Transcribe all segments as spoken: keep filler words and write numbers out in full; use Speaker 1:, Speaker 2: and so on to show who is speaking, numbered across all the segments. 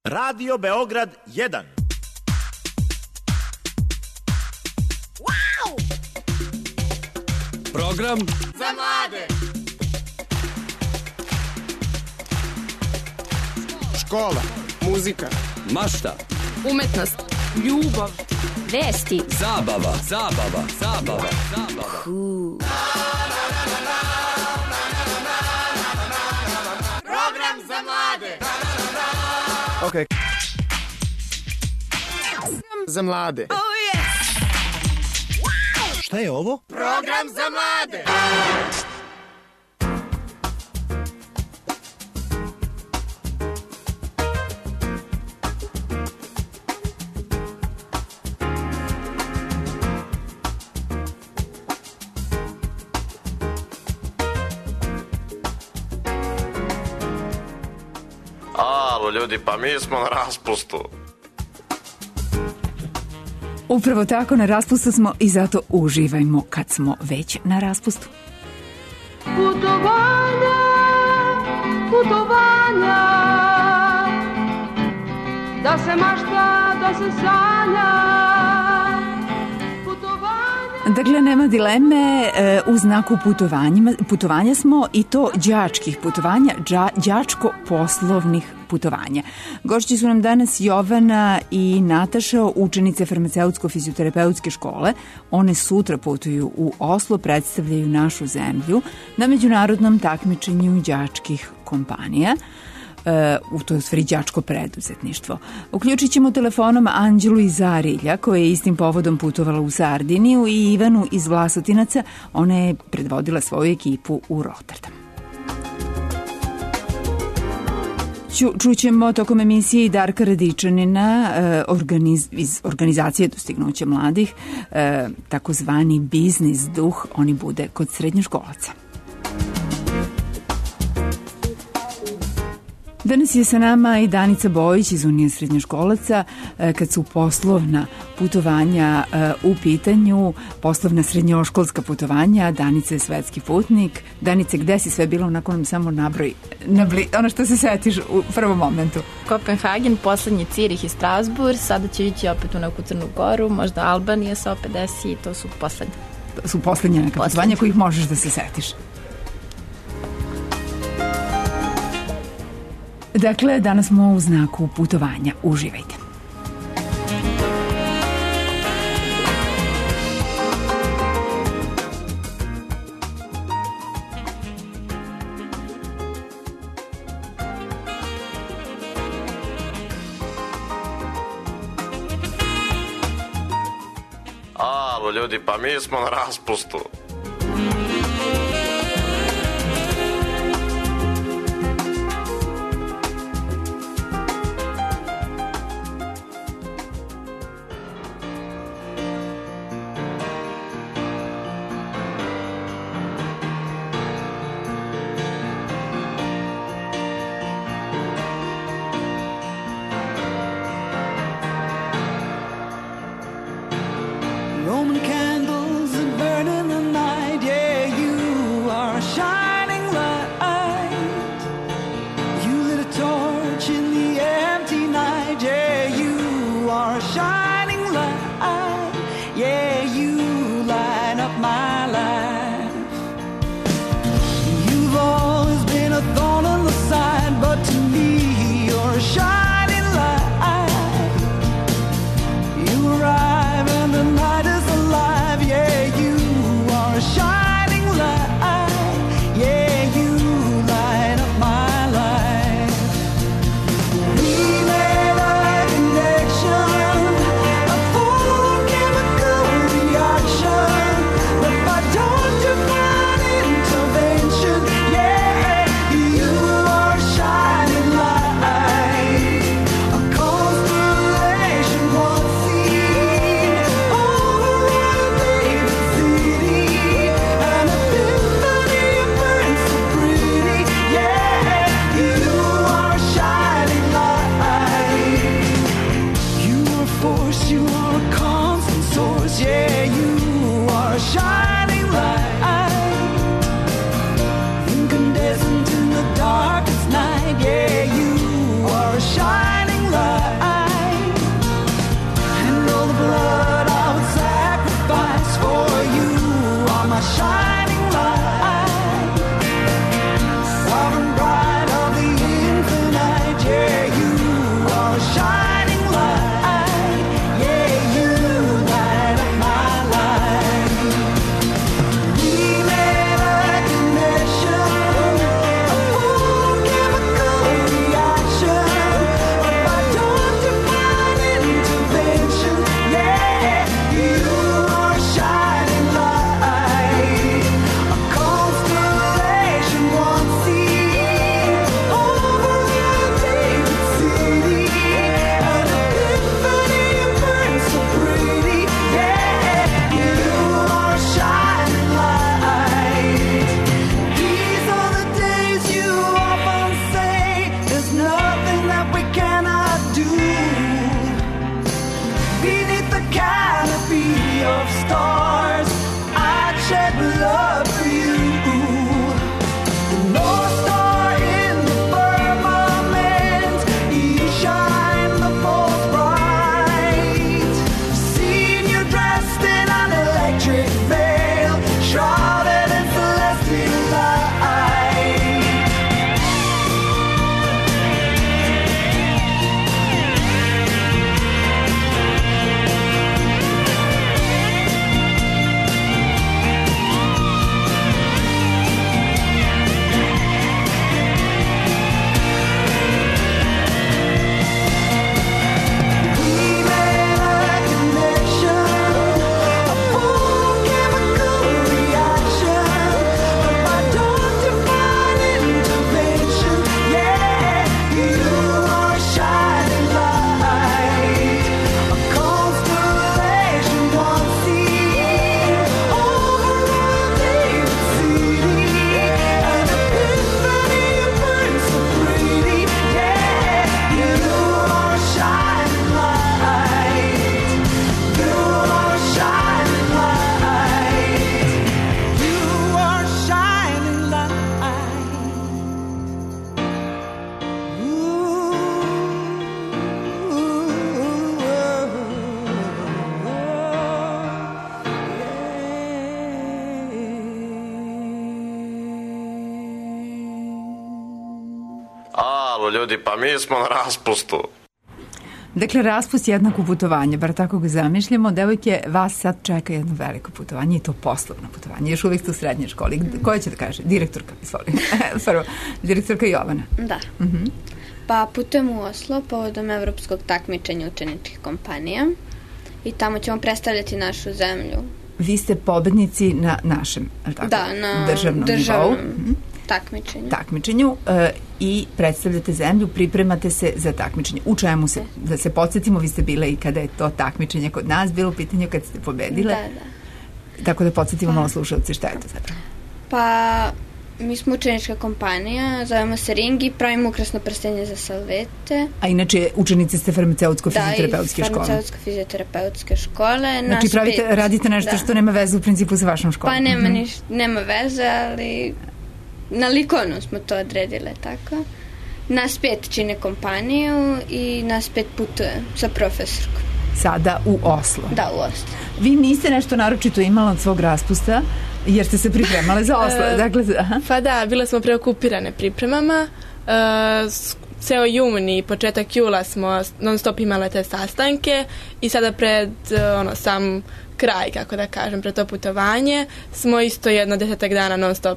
Speaker 1: Radio Beograd jedan.
Speaker 2: Wow!
Speaker 3: Program
Speaker 2: za mlade.
Speaker 4: Škola, muzika,
Speaker 3: mašta,
Speaker 5: umetnost, ljubav,
Speaker 6: vesti,
Speaker 3: zabava, zabava, zabava, zabava.
Speaker 6: Cool.
Speaker 2: Program za mlade.
Speaker 4: Ok. Za mlade.
Speaker 2: Oh yes! Wow!
Speaker 1: Šta je ovo?
Speaker 2: Program za mlade.
Speaker 7: Alo, ljudi, pa mi smo na raspustu.
Speaker 8: Upravo tako, na raspustu smo i zato uživajmo kad smo već na raspustu.
Speaker 9: Putovanja, putovanja, da se mašta, da se sanja.
Speaker 8: Dakle, nema dileme, u znaku putovanja, putovanja smo i to đačkih putovanja, đa, đačko-poslovnih putovanja. Gošći su nam danas Jovana i Nataša, učenice farmaceutsko-fizioterapeutske škole. One sutra putuju u Oslo, predstavljaju našu zemlju na međunarodnom takmičenju đačkih kompanija. U to je u stvari đačko preduzetništvo. Uključit ćemo telefonom Anđelu iz Arilja, koja je istim povodom putovala u Sardiniju, i Ivanu iz Vlasotinaca. Ona je predvodila svoju ekipu u Rotterdam. Ču, čućemo tokom emisije i Darka Radičanina organiz, iz organizacije Dostignuće mladih, takozvani biznis duh, oni bude kod srednjoškolaca. Danas je sa nama i Danica Bojić iz Unije srednjoškolaca. Kad su poslovna putovanja u pitanju, poslovna srednjoškolska putovanja, Danica je svetski putnik. Danice, gde si sve bila, onako nam samo nabroj, nabli, ono što se setiš u prvom momentu?
Speaker 5: Kopenhagen, poslednji Cirih i Strasbourg, sada će ići opet u neku Crnu Goru, možda Albanija se opet desi i to su poslednje.
Speaker 8: To su poslednje neka putovanja kojih možeš da se setiš. Dakle, danas smo u znaku putovanja. Uživajte.
Speaker 7: Alo, ljudi, pa mi smo na raspustu.
Speaker 10: Roman candles that burn in the night.
Speaker 7: ljudi, pa mi smo na raspustu.
Speaker 8: Dakle, raspust jednako putovanje, bar tako ga zamišljamo. Devojke, vas sad čeka jedno veliko putovanje i to poslovno putovanje. Još uvijek ste u srednjoj školi. Koja će da kaže? Direktorka, izvoli. Prvo, direktorka Jovana.
Speaker 6: Da.
Speaker 8: Uh-huh.
Speaker 6: Pa putujem u Oslo povodom evropskog takmičenja učeničkih kompanija i tamo ćemo predstavljati našu zemlju.
Speaker 8: Vi ste pobednici na našem, tako,
Speaker 6: da, na
Speaker 8: državnom,
Speaker 6: državnom
Speaker 8: nivou.
Speaker 6: takmičenju.
Speaker 8: Takmičenju e, i predstavljate zemlju, pripremate se za takmičenje. U čemu se, da se podsjetimo, vi ste bile i kada je to takmičenje kod nas, bilo u pitanju kad ste pobedile.
Speaker 6: Da, da.
Speaker 8: Tako da podsjetimo
Speaker 6: pa,
Speaker 8: malo slušalci šta je to zapravo.
Speaker 6: Pa, mi smo učenička kompanija, zovemo se Ring i pravimo ukrasno prstenje za salvete.
Speaker 8: A inače, učenice ste farmaceutsko-fizioterapeutske škole.
Speaker 6: Da, iz farmaceutsko-fizioterapeutske škole.
Speaker 8: Znači, pravite, pet, radite nešto da. Što nema veze u principu sa vašom školom.
Speaker 6: Pa nema, mm-hmm. niš, nema veze, ali na Likonu smo to odredile tako. Nas pet čine kompaniju i nas pet putuje sa profesorkom.
Speaker 8: Sada u Oslo.
Speaker 6: Da, u Oslo.
Speaker 8: Vi niste nešto naročito imala od svog raspusta, jer ste se pripremale za Oslo. dakle, aha.
Speaker 10: Pa da, bile smo preokupirane pripremama. E, ceo jun i početak jula smo non stop imale te sastanke i sada pred ono, sam kraj, kako da kažem, pred to putovanje smo isto jedno desetak dana non stop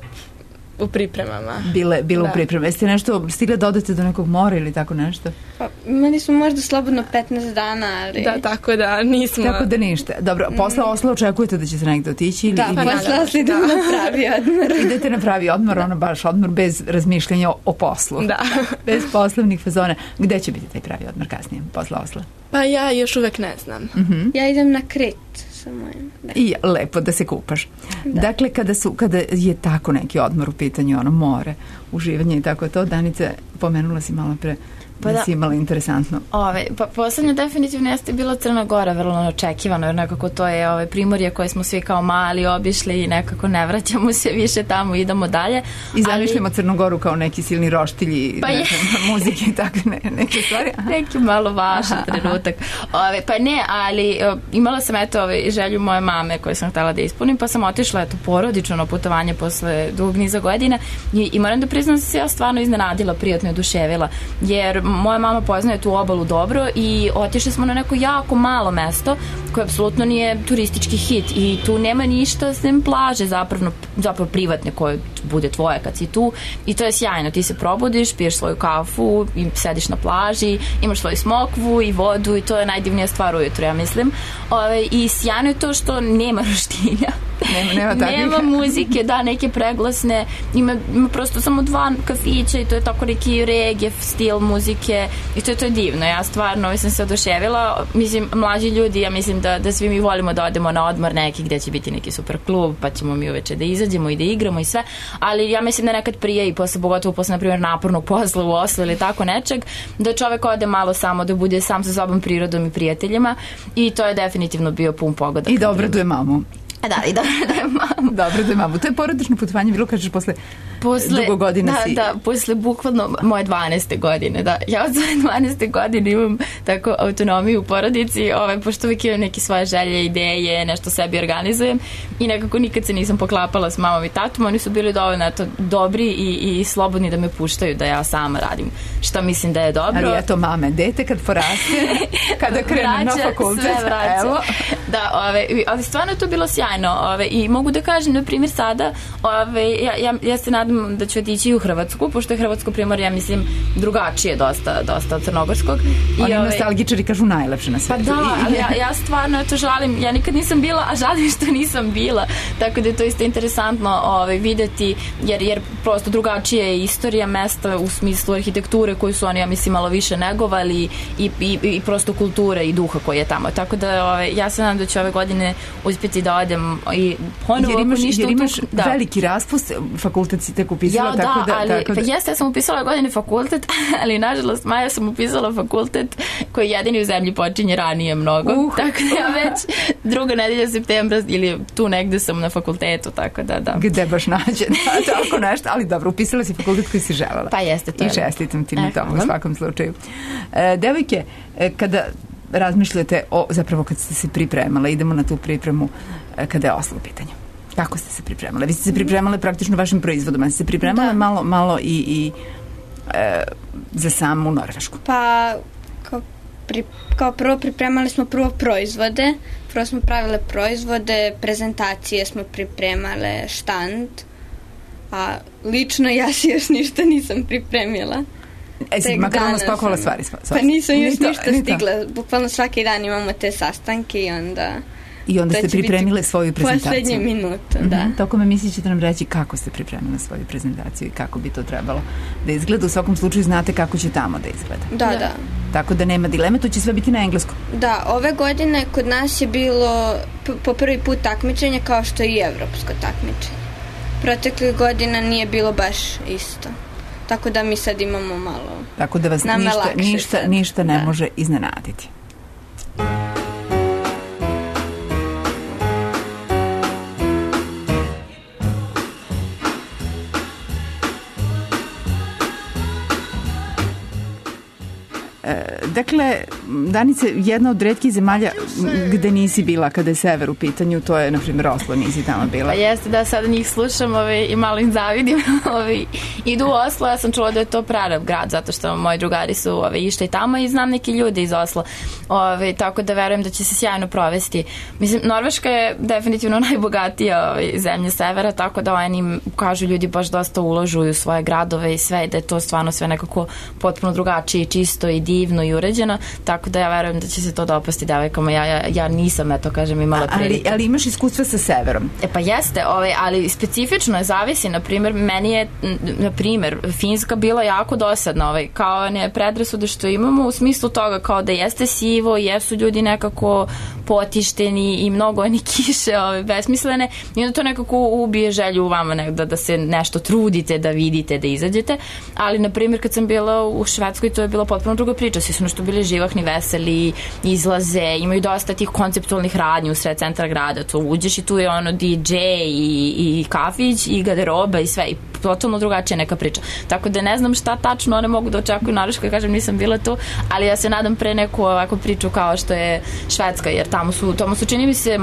Speaker 10: u pripremama.
Speaker 8: Bile, bile u pripremama. Jeste nešto stigle da odete do nekog mora ili tako nešto?
Speaker 6: Pa, imali smo možda slobodno petnaest dana, ali...
Speaker 10: Da, tako da nismo...
Speaker 8: Tako da ništa. Dobro, posle Oslo očekujete da ćete negde otići? Ili,
Speaker 6: da,
Speaker 8: ili...
Speaker 6: pa posle Oslo idemo na pravi odmor.
Speaker 8: Idete na pravi odmor, ono baš odmor bez razmišljanja o, o poslu.
Speaker 10: Da.
Speaker 8: Bez poslovnih fazona. Gde će biti taj pravi odmor kasnije, posle Osla?
Speaker 10: Pa ja još uvek ne znam.
Speaker 8: Uh-huh.
Speaker 6: Ja idem na Kret. Mojim,
Speaker 8: I lepo da se kupaš. Da. Dakle, kada, su, kada je tako neki odmor u pitanju, ono more, uživanje i tako to, Danica, pomenula si malo pre pa da si imala interesantno.
Speaker 5: Ove, pa poslednje definitivno jeste bila Crna Gora, vrlo očekivano, jer nekako to je ove, primorje koje smo svi kao mali obišli i nekako ne vraćamo se više tamo, idemo dalje.
Speaker 8: I zamišljamo ali... Crnu Goru kao neki silni roštilji,
Speaker 5: pa
Speaker 8: neke, muzike i tako ne, neke stvari. Aha.
Speaker 5: Neki malo važan trenutak. Ove, pa ne, ali o, imala sam eto ove, želju moje mame koju sam htjela da ispunim, pa sam otišla eto porodično na putovanje posle dugog niza godina i, i moram da priznam da se ja stvarno iznenadila, prijatno oduševila, jer moja mama poznaje tu obalu dobro i otišli smo na neko jako malo mesto koje apsolutno nije turistički hit i tu nema ništa sem plaže, zapravo, zapravo privatne koje bude tvoje kad si tu i to je sjajno, ti se probudiš, piješ svoju kafu i sediš na plaži, imaš svoju smokvu i vodu i to je najdivnija stvar ujutro, ja mislim. Ove, i sjajno je to što nema roštilja.
Speaker 8: Nema, nema,
Speaker 5: nema muzike, da, neke preglasne, ima, ima prosto samo dva kafića i to je tako neki reggae stil muzike i to je, to je divno. Ja stvarno sam se oduševila, mislim, mlađi ljudi, ja mislim da, da svi mi volimo da odemo na odmor neki gdje će biti neki super klub, pa ćemo mi uveče da izađemo i da igramo i sve, ali ja mislim da nekad prije i posle, pogotovo posle, na primjer, napornog posla u Oslu ili tako nečeg, da čovek ode malo samo, da bude sam sa sobom, prirodom i prijateljima i to je definitivno bio pun pogodak.
Speaker 8: I da obraduje mamu.
Speaker 5: Da, i dobro da je mamu.
Speaker 8: Dobro da je mamu. To je porodično putovanje, bilo kažeš posle, posle dugo godina
Speaker 5: da,
Speaker 8: si...
Speaker 5: Da, posle bukvalno moje dvanaeste godine, da. Ja od svoje dvanaeste godine imam tako autonomiju u porodici, ovaj, pošto uvijek imam neke svoje želje, ideje, nešto sebi organizujem i nekako nikad se nisam poklapala s mamom i tatom, oni su bili dovoljno eto, dobri i, i slobodni da me puštaju da ja sama radim šta mislim da je dobro.
Speaker 8: Ali eto mame, dete kad poraste, kada krene na fakultet,
Speaker 5: sve vraća. Evo. Da, ove, ali stvarno je to bilo sjajno. Ove, i mogu da kažem, na primjer sada ove, ja, ja, ja se nadam da ću otići u Hrvatsku, pošto je Hrvatsko primorje, ja mislim, drugačije dosta, dosta od crnogorskog.
Speaker 8: Oni ove, nostalgičari kažu najlepše na svijetu.
Speaker 5: Pa da, ali ja, ja stvarno to žalim, ja nikad nisam bila, a žalim što nisam bila, tako da je to isto interesantno ove, videti, jer, jer prosto drugačije je istorija mesta u smislu arhitekture koju su oni, ja mislim, malo više negovali i, i, i prosto kulture i duha koji je tamo, tako da ove, ja se nadam da ću ove godine uspjeti da odem i ponovo
Speaker 8: jer imaš,
Speaker 5: ništa
Speaker 8: jer imaš
Speaker 5: tu, da.
Speaker 8: veliki raspust, fakultet si tek upisala,
Speaker 5: ja,
Speaker 8: tako
Speaker 5: da,
Speaker 8: da...
Speaker 5: ali,
Speaker 8: tako da...
Speaker 5: pa jeste, ja sam upisala godine fakultet, ali nažalost Maja sam upisala fakultet koji jedini u zemlji počinje ranije mnogo, uh, tako da ja već druga nedelja septembra ili tu negde sam na fakultetu, tako da, da.
Speaker 8: Gde baš nađe, da, tako nešto, ali dobro, upisala si fakultet koji si želela.
Speaker 5: Pa jeste, to
Speaker 8: i
Speaker 5: je. I
Speaker 8: čestitam ti na tomu, u svakom slučaju. E, devojke, kada razmišljate o, zapravo kad ste se pripremala, idemo na tu pripremu kada je Oslo u pitanju. Kako ste se pripremale? Vi ste se pripremale praktično vašim proizvodom, ali ste se pripremale da. malo, malo i, i e, za samu Norvešku?
Speaker 6: Pa, kao, pri, kao prvo pripremali smo prvo proizvode. Prvo smo pravile proizvode, prezentacije smo pripremale, štand. A lično ja si još ništa nisam pripremila.
Speaker 8: E, si makarona spakovala stvari?
Speaker 6: Pa nisam još ništa stigla. Bukvalno svaki dan imamo te sastanke i onda...
Speaker 8: I onda ste pripremile svoju prezentaciju.
Speaker 6: Poslednje minuta, da.
Speaker 8: Mm-hmm. Tokom emisije ćete nam reći kako ste pripremile svoju prezentaciju i kako bi to trebalo da izgleda. U svakom slučaju znate kako će tamo da izgleda.
Speaker 6: Da, da. da.
Speaker 8: Tako da nema dileme, to će sve biti na engleskom.
Speaker 6: Da, ove godine kod nas je bilo po prvi put takmičenje kao što je i evropsko takmičenje. Proteklih godina nije bilo baš isto. Tako da mi sad imamo malo...
Speaker 8: Tako da vas ništa, ništa, ništa ne da. može iznenaditi. Dakle, Danice, jedna od retkih zemalja gde nisi bila kada je sever u pitanju, to je, na primjer, Oslo, nisi tamo bila.
Speaker 5: Pa jeste, da, sada njih slušam ove, i malo im zavidim. Ove, idu u Oslo, ja sam čula da je to prarab grad, zato što moji drugari su ove, išli tamo i znam neki ljudi iz Oslo. Ove, tako da verujem da će se sjajno provesti. Mislim, Norveška je definitivno najbogatija ove, zemlja severa, tako da oni, kažu ljudi, baš dosta uložu u svoje gradove i sve, i da je to stvarno sve nekako potpuno drugačije, čisto i divno i uređeno, tako da ja verujem da će se to dopasti devojkama. Ja, ja, ja nisam, eto, kažem, imala prilike.
Speaker 8: Ali, ali imaš iskustva sa severom?
Speaker 5: E pa jeste, ovaj, ali specifično je zavisi, na primjer, meni je, na primjer, Finska bila jako dosadna, ovaj, kao ne predrasude što imamo u smislu toga kao da jeste sivo, jesu ljudi nekako potišteni i mnogo oni kiše ovaj, besmislene i onda to nekako ubije želju u vama ne, da, da se nešto trudite, da vidite, da izađete, ali na primjer kad sam bila u Švedskoj to je bila potpuno druga priča, svi su nešto bili živahni, veseli, izlaze, imaju dosta tih konceptualnih radnji u sred centra grada, to uđeš i tu je ono D J i, i kafić i garderoba i sve, i totalno drugačija neka priča. Tako da ne znam šta tačno one mogu da očekuju u Norveškoj, kažem nisam bila tu, ali ja se nadam pre neku ovakvu priču kao što je Švedska, jer tamo su, tamo su čini mi se,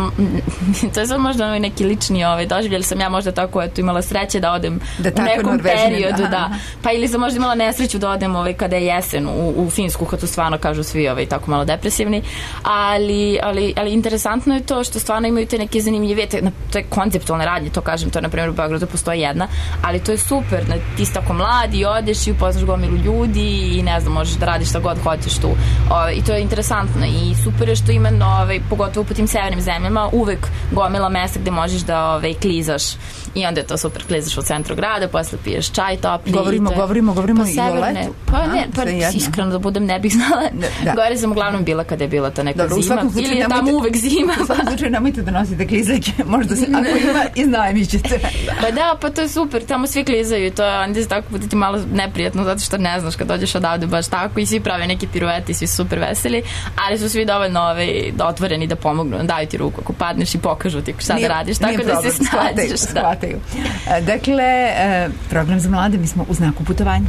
Speaker 5: to je sad možda ovaj neki lični ovaj, doživljali sam ja možda tako, eto, imala sreće da odem
Speaker 8: da
Speaker 5: u nekom periodu,
Speaker 8: da.
Speaker 5: da. Pa ili sam možda imala nesreću da odem ovaj, kada je jesen u, u Finsku, kad tu stvarno kažu svi ovaj, tako malo depresivni, ali, ali, ali interesantno je to što stvarno imaju te neke zanimljive, te, to je konceptualne radnje, to kažem, to na primjer u Beogradu postoji jedna, ali to je super, ne, ti si tako mladi, odeš i upoznaš gomilu ljudi i ne znam, možeš da radiš šta god hoćeš tu. Ove, I to je interesantno i super je što ima, ove, pogotovo po tim severnim zemljama, uvek gomila mesta gde možeš da ove, klizaš i onda je to super, klizaš u centru grada, posle piješ čaj topli.
Speaker 8: Govorimo,
Speaker 5: te,
Speaker 8: govorimo, govorimo i o letu.
Speaker 5: Pa ne, pa iskreno da budem ne bih znala. Da. Gore sam uglavnom bila kada je bila ta neka
Speaker 8: Dobro,
Speaker 5: zima. Ili je tamo uvek zima.
Speaker 8: U svakom slučaju nemojte da nosite klizake, možda se, ako ima, iznajmit ćete.
Speaker 5: Pa da, pa to je super, tamo svi klizaju i to je, onda se tako bude ti malo neprijatno, zato što ne znaš kad dođeš odavde baš tako i svi prave neki pirueti, svi su super veseli, ali su svi dovoljno ove, da otvoreni da pomognu, daju ti ruku ako padneš i pokažu ti šta nije, da radiš, tako da problem, se snađeš.
Speaker 8: Shvataju. Da. Dakle, program za mlade, mi smo u znaku putovanja.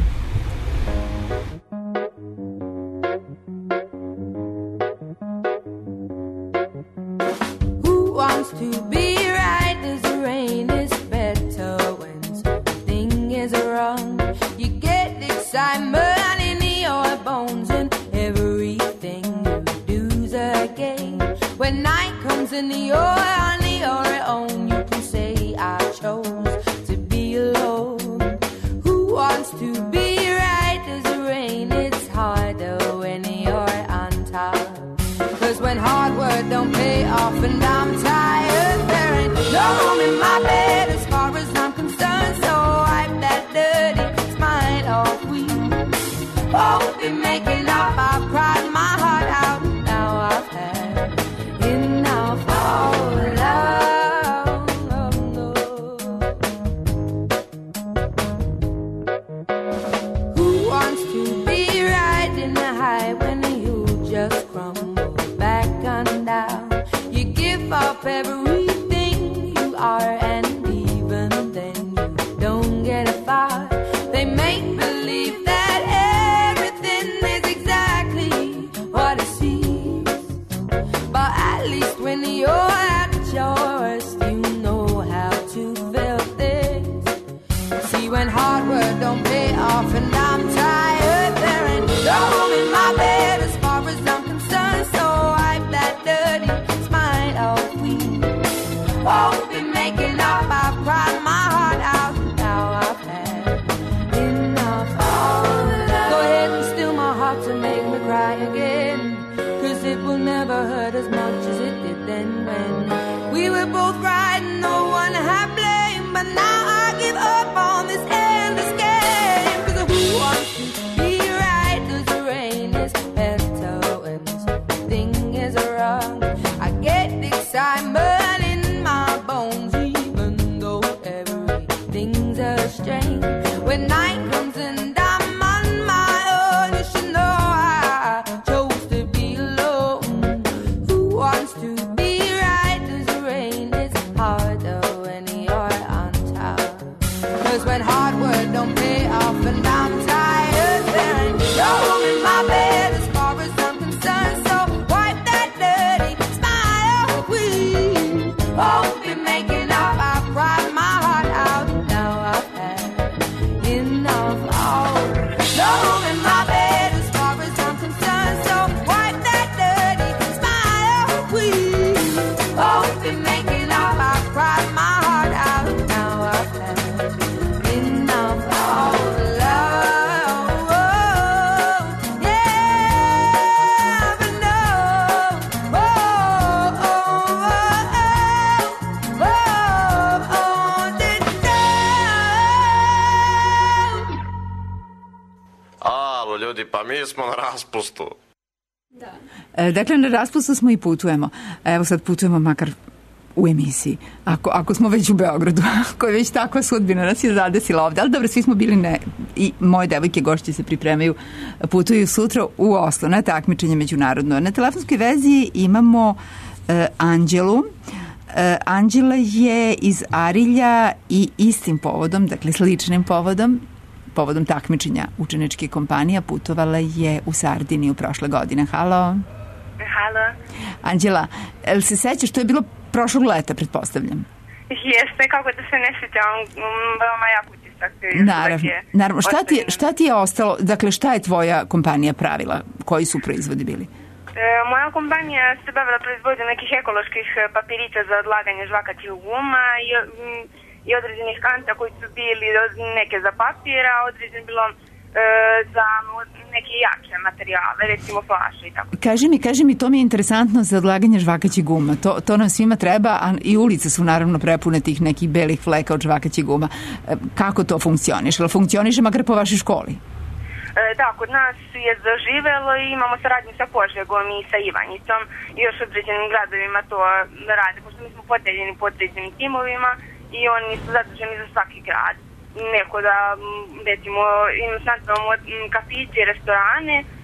Speaker 11: And you're on your own, you can say I chose to be alone. Who wants to be right as the rain? It's harder when you're on top. Cause when hard work don't pay off and I'm tired, there ain't no room in my bed as far as I'm concerned. So wipe that dirty smile off. We won't be making up. I've cried my heart out. Now I've had enough. Oh, love, who wants to be riding the high when you just crumble back and down? You give up everything you are, and even then you don't get far. They make believe that everything is exactly what it seems, but at least when you're at your worst, you know how to feel this. See, when hard work don't pay off and I'm tired, it will never hurt as much as it did then when we were both right and no one had blame. But now I give up on this endless game. Cause who wants to be right? Cause the rain is better when something is wrong. I get excitement in my bones even though everything's a strain. When night comes and I'm on my own, you should know I chose to be alone. Who wants to be right? Cause the rain is harder when you're on top. Cause when hard work don't pay off and I'm tired, there ain't no room in my bed as far as I'm concerned. So wipe that dirty smile, please. Won't be making up, I cried my heart out. Now I've had enough. Oh, no room in my bed as far as I'm concerned. So wipe that dirty smile, please. Won't be making up, I cried my heart out. Now I've had enough. Oh, love, oh, yeah, but no, oh, oh, oh, oh, oh, oh, did
Speaker 7: Alo, ljudi, pa mi smo na raspustu.
Speaker 8: E, dakle, na raspustu smo i putujemo. Evo sad putujemo makar u emisiji. Ako, ako smo već u Beogradu, ako je već takva sudbina nas je zadesila ovde. Ali dobro, svi smo bili ne, i moje devojke gošće se pripremaju, putuju sutra u Oslo na takmičenje međunarodno. Na telefonskoj vezi imamo e, Anđelu. E, Anđela je iz Arilja i istim povodom, dakle sličnim povodom, povodom takmičenja učeničke kompanija putovala je u Sardiniju prošle godine. Halo.
Speaker 12: Halo.
Speaker 8: Anđela, jel se sećaš, to je bilo prošlog leta, pretpostavljam?
Speaker 12: Jeste, kako da se ne sjećam, veoma jak utisak.
Speaker 8: Naravno, naravno. Šta ti, je, šta ti je ostalo, dakle šta je tvoja kompanija pravila? Koji su proizvodi bili?
Speaker 12: E, moja kompanija se bavila proizvodnjom nekih ekoloških papirića za odlaganje žvakaćih guma i, i određenih kanta koji su bili neke za papir, a određen bilo e, za neke jače materijale, recimo flaše i tako.
Speaker 8: Kaži mi, kaži mi, to mi je interesantno za odlaganje žvakaćih guma. To, to nam svima treba, a i ulice su naravno prepune tih nekih belih fleka od žvakaćih guma. E, kako to funkcioniše? Ili funkcioniše makar po vašoj školi?
Speaker 12: E, da, kod nas je zaživelo i imamo saradnju sa Požegom i sa Ivanjicom i još određenim gradovima to rade, pošto mi smo podeljeni po određenim timovima i oni su zaduženi za svaki grad. Neko da, recimo, imamo kafiće, restorane, e,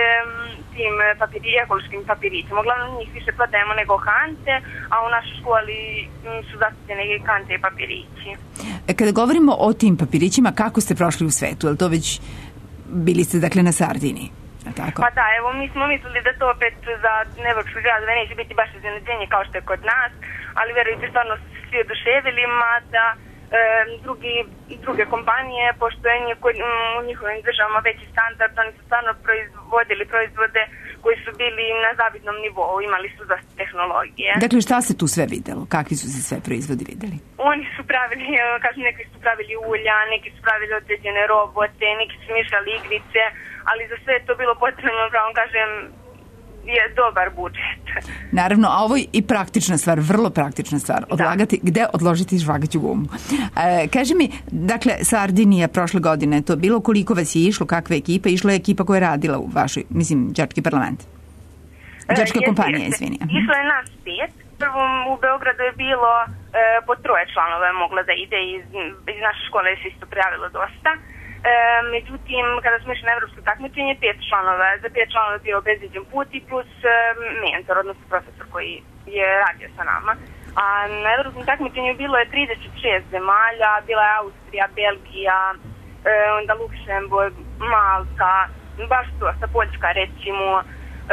Speaker 12: tim papiri, ekološkim papirićima. Uglavnom njih više prodajemo nego kante, a u našoj školi su zastupljene kante i papirići.
Speaker 8: E, kada govorimo o tim papirićima, kako ste prošli u svetu? Je li to već, bili ste dakle na Sardiniji? Tako?
Speaker 12: Pa da, evo mi smo mislili da to opet za evropske gradove neće biti baš iznenađenje kao što je kod nas, ali verujte, stvarno su svi oduševili, mada e, drugi, druge kompanije, pošto je njih, u njihovim državama veći standard, oni su stvarno proizvodili proizvode koji su bili na zavidnom nivou, imali su dosta tehnologije.
Speaker 8: Dakle, šta se tu sve videlo? Kakvi su se sve proizvodi videli?
Speaker 12: Oni su pravili, kažem, neki su pravili ulja, neki su pravili određene robote, neki su mišljali igrice, ali za sve je to bilo potrebno, pravo kažem, je dobar budžet.
Speaker 8: Naravno, a ovo je i praktična stvar, vrlo praktična stvar. Odlagati, da. Gde odložiti žvakaću gumu. E, kaži mi, dakle, Sardinija prošle godine je to bilo, koliko vas je išlo, kakva ekipa? Išla je ekipa koja je radila u vašoj, mislim, đački parlament? Đačka e, kompanija, izvini.
Speaker 12: Išlo je nas pet. Prvo u Beogradu je bilo e, po troje članova je moglo da ide, iz, iz naše škole se isto prijavilo dosta. E, međutim, kada smo išli na evropsko takmičenje, pet članova, za pet članova je bio obezbeđen put i plus e, mentor, odnosno profesor koji je radio sa nama. A na evropskom takmičenju bilo je trideset šest zemalja, bila je Austrija, Belgija, e, onda Luksemburg, Malta, baš dosta, Poljska recimo. E,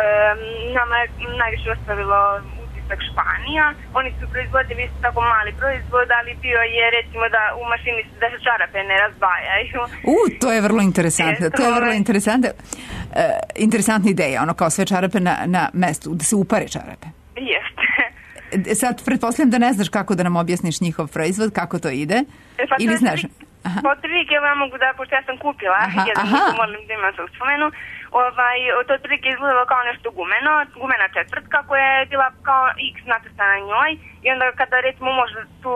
Speaker 12: nama je najviše ostavilo utisak Španija. Oni su proizvodili isto tako mali proizvod, ali bio je recimo da u mašini da se čarape ne razdvajaju.
Speaker 8: U, to je vrlo interesantno. To je vrlo interesantna, uh, interesantna ideja, ono kao sve čarape na, na mestu, da se upare čarape.
Speaker 12: Jeste.
Speaker 8: Sad, pretpostavljam da ne znaš kako da nam objasniš njihov proizvod, kako to ide,
Speaker 12: e, pa
Speaker 8: ili znaš?
Speaker 12: Aha. Pa otprilike ja mogu da, pošto ja sam kupila, aha, jedan aha. molim da imam se u spomenu, ovaj, to otprilike izgledalo kao nešto gumeno, gumena četvrtka koja je bila kao X nacrtana na njoj i onda kada recimo možda tu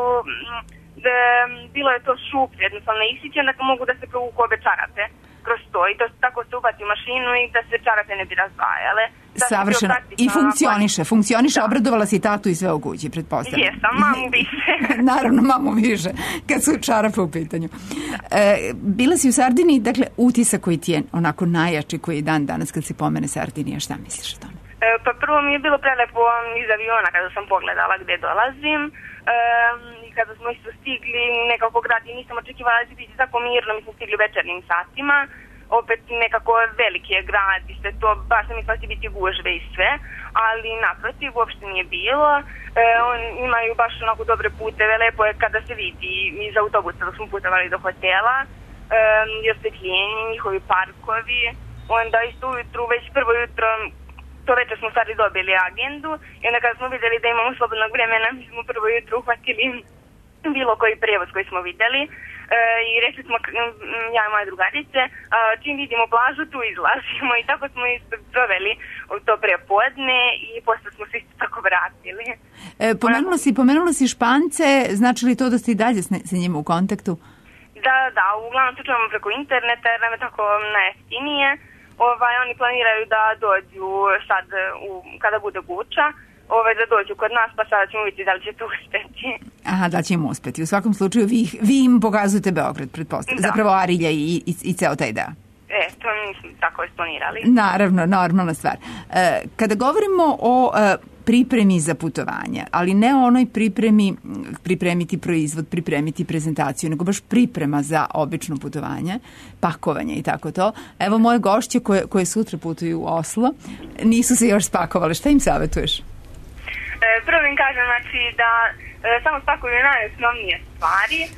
Speaker 12: da, bilo je to šuplje, jednostavno isiće, onda mogu da se provuku obe čarape kroz to i to tako se ubaci u mašinu i da se čarape ne bi razdvajale.
Speaker 8: Savršeno. I funkcioniše. Funkcioniše, da. Obradovala si tatu i sve u kući, pretpostavljam.
Speaker 12: Jesam, mamu više.
Speaker 8: Naravno, mamu više, kad su čarape u pitanju. Da. E, bila si u Sardiniji, dakle, utisak koji ti je onako najjači koji je dan danas kad se pomene Sardinija, šta misliš o tome?
Speaker 12: E, pa prvo mi je bilo prelepo iz aviona kada sam pogledala gde dolazim. E, i kada smo isto stigli nekako grad i nisam očekivala da će biti tako mirno, mi smo stigli večernjim satima. Opet nekako veliki je grad i sve to, baš sam mislila da će biti gužve i sve, ali naprotiv uopšte nije bilo. E, on, imaju baš onako dobre puteve, lepo je kada se vidi iz autobusa dok smo putovali do hotela, e, i osvetljenje, njihovi parkovi, onda isto ujutru, već prvo jutro, to večer smo stvari dobili agendu i onda kada smo vidjeli da imamo slobodnog vremena, mi smo prvo jutro uhvatili bilo koji prevoz koji smo vidjeli e, i rekli smo, ja i moje drugarice, a, čim vidimo plažu tu izlazimo i tako smo isto proveli to prepodne i posle smo se isto tako vratili.
Speaker 8: E, pomenula, si, pomenula si Špance, znači li to da ste i dalje s, ne, s njima u kontaktu?
Speaker 12: Da, da, uglavnom se čujemo preko interneta jer nam je tako najjeftinije. Ovaj, oni planiraju da dođu sad u, kada bude guča, Ove, da dođu kod nas, pa sada ćemo vidjeti da li će to uspeti.
Speaker 8: Aha, da će im uspeti. U svakom slučaju, vi, vi im pokazujete Beograd, pretpostavljam. Zapravo Arilja i, i, i ceo taj deo.
Speaker 12: E, to nismo tako isplanirali.
Speaker 8: Naravno, normalna stvar. E, kada govorimo o e, pripremi za putovanja, ali ne onoj pripremi, pripremiti proizvod, pripremiti prezentaciju, nego baš priprema za obično putovanje, pakovanje i tako to. Evo moje gošće koje, koje sutra putuju u Oslo, nisu se još spakovale. Šta im savjetuješ?
Speaker 12: Prvo im kažem, znači, da e, samo spakuju najosnovnije stvari, e,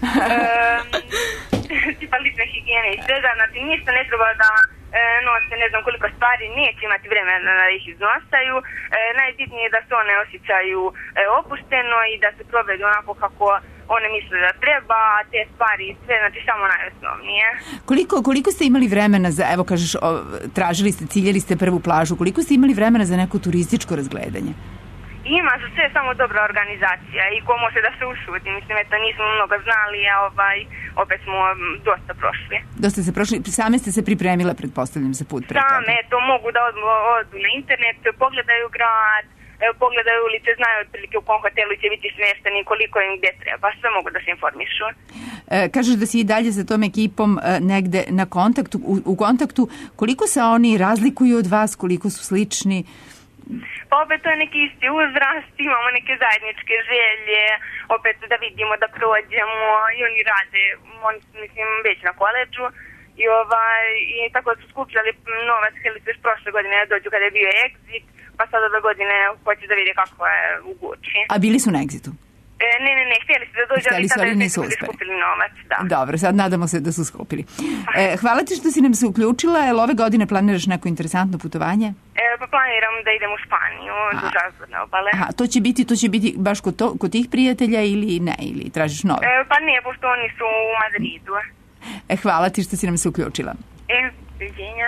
Speaker 12: tipa lične higijene i svega, znači ništa ne treba da e, nose ne znam koliko stvari, neće imati vremena da ih iznosaju, e, najbitnije je da se one osjećaju e, opušteno i da se provedu onako kako one misle da treba, te stvari sve, znači samo najosnovnije.
Speaker 8: Koliko, koliko ste imali vremena za, evo kažeš, o, tražili ste, ciljali ste prvu plažu, koliko ste imali vremena za neko turističko razgledanje?
Speaker 12: Ima za sve samo dobra organizacija i ko može da se usudi. Mislim, eto, nismo mnogo znali, a ovaj, opet smo dosta prošli.
Speaker 8: Dosta se prošli. Same ste se pripremile, pretpostavljam, za put pre toga.
Speaker 12: Same, eto, mogu da odu, odu na internet, pogledaju grad, pogledaju ulice, znaju otprilike u kom hotelu će biti smješteni, koliko im gde treba. Sve mogu da se informišu.
Speaker 8: E, kažeš da si i dalje sa tom ekipom e, negde na kontaktu, u, u kontaktu. Koliko se oni razlikuju od vas, koliko su slični?
Speaker 12: Pa opet to je neki isti uzrast, imamo neke zajedničke želje, opet da vidimo, da prođemo i oni rade, oni su, mislim, već na koleđu i, ovaj, i tako su skupljali novac, htjeli su još prošle godine da dođu kada je bio Exit, pa sada do godine hoće da vide kako je u Guči.
Speaker 8: A bili su na Exitu?
Speaker 12: E, ne, ne, ne, htjeli su da dođu, ali sada je nisu skupili novac, da.
Speaker 8: Dobro, sad nadamo se da su skupili. E, hvala ti što si nam se uključila, jel ove godine planiraš neko interesantno putovanje?
Speaker 12: E, pa planiram da idem u Španiju, do Razvodne obale.
Speaker 8: Aha, to će biti, to će biti baš kod, to, kod tih prijatelja ili ne, ili tražiš nove?
Speaker 12: E, pa ne, pošto oni su u Madridu.
Speaker 8: E, hvala ti što si nam se uključila.
Speaker 12: E, viđenja.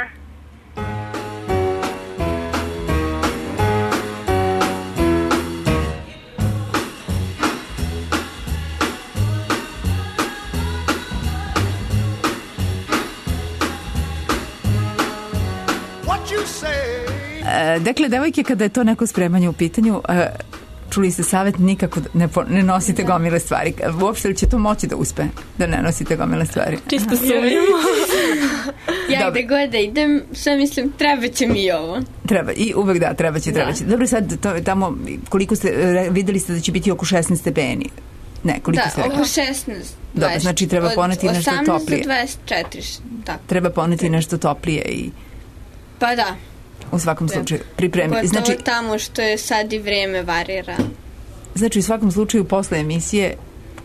Speaker 8: E, dakle, devojke, kada je to neko spremanje u pitanju, e, čuli ste savjet, nikako ne, po, ne nosite da. gomile stvari. Uopšte li će to moći da uspe da ne nosite gomile stvari?
Speaker 10: Čisto sumnjamo.
Speaker 6: Ja gde god da idem, sve mislim, treba će mi ovo.
Speaker 8: Treba, i uvek da, treba će, treba će. Da. Dobro, sad to, tamo, koliko ste, videli ste da će biti oko šesnaest stepeni. Ne, koliko
Speaker 6: da,
Speaker 8: ste rekli?
Speaker 6: oko šesnaest.
Speaker 8: Dobro, znači treba poneti nešto toplije.
Speaker 6: osamnaest do dvadeset četiri, tako.
Speaker 8: Treba poneti nešto toplije i...
Speaker 6: Pa da.
Speaker 8: U svakom slučaju pripremiti.
Speaker 6: Znači, tamo što je sad i vreme varira.
Speaker 8: Znači, u svakom slučaju posle emisije